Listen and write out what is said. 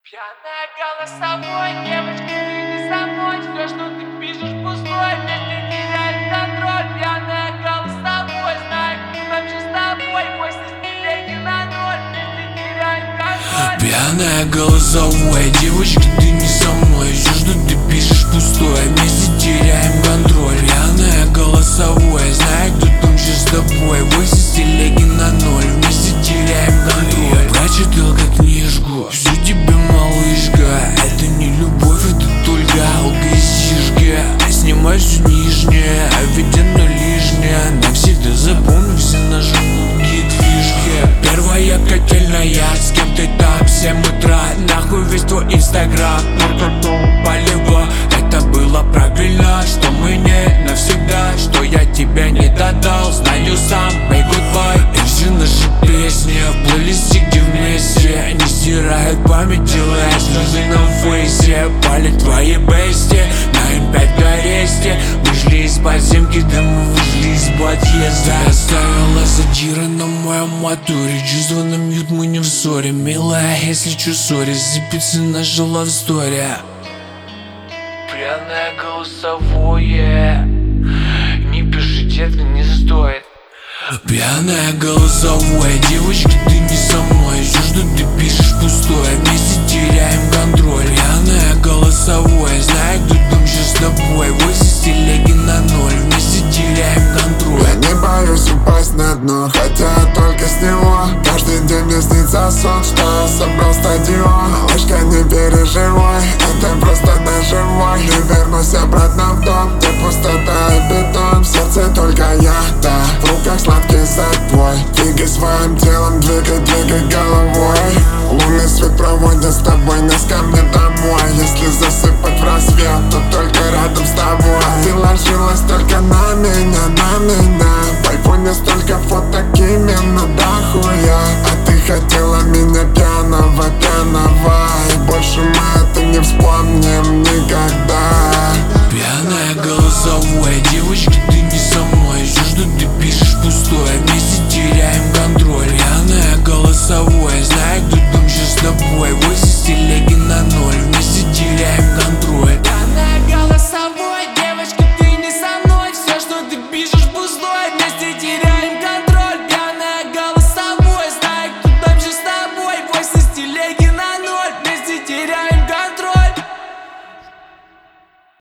Пьяная голосовой, девочка, ты не со мной. Все, что ты пишешь, пустое, вместе теряет контроль. Пьяная голосовой, знаю, нам же с тобой. Мощность телеги на ноль, вместе теряем контроль. Пьяная голосовой, девочка, ты не со мной. Все, что ты пишешь, пустое, вместе теряем контроль. Пьяная голосовой, знаю, кто там же с тобой. Мощность телеги на ноль, вместе теряем контроль. Я прочитал как книжку, всю тебя, малышка. Это не любовь, это только алка и сишка. Снимай все нижнее, а ведь оно лишнее. Навсегда запомни все наши фишки. Первая котельная, с кем ты там, 7 утра. Нахуй весь твой инстаграм, полегло. Это было правильно, что мы не навсегда. Что я тебя не додал, знаю сам, make goodbye. И все наши песни в плейлисте вместе не стирают память, делая слезы на фейсе. Пали твои бести на М5 в аресте. Вышли из подземки, да мы вышли из подъезда. Ты оставила задира на моем моторе. Чувства на мьют, мы не в ссоре. Милая, если чё, сори, запицы наша love story. Пьяное голосовое, не пиши, детка, не стоит. Пьяная голосовая, девочка, ты не со мной. Все, что ты пишешь, пустое, вместе теряем контроль. Пьяная голосовая, знаю, кто там же с тобой. Войси телеги на ноль, вместе теряем контроль. Я не боюсь упасть на дно, хотя только с него. Каждый день мне снится сон, что я собрал стадион. Малышка, не переживай, это просто наживай. Не вернусь обратно в дом, где пустота и бетон. В сердце только я, да, в руках сладкий запой. Двигай своим телом, двигай головой.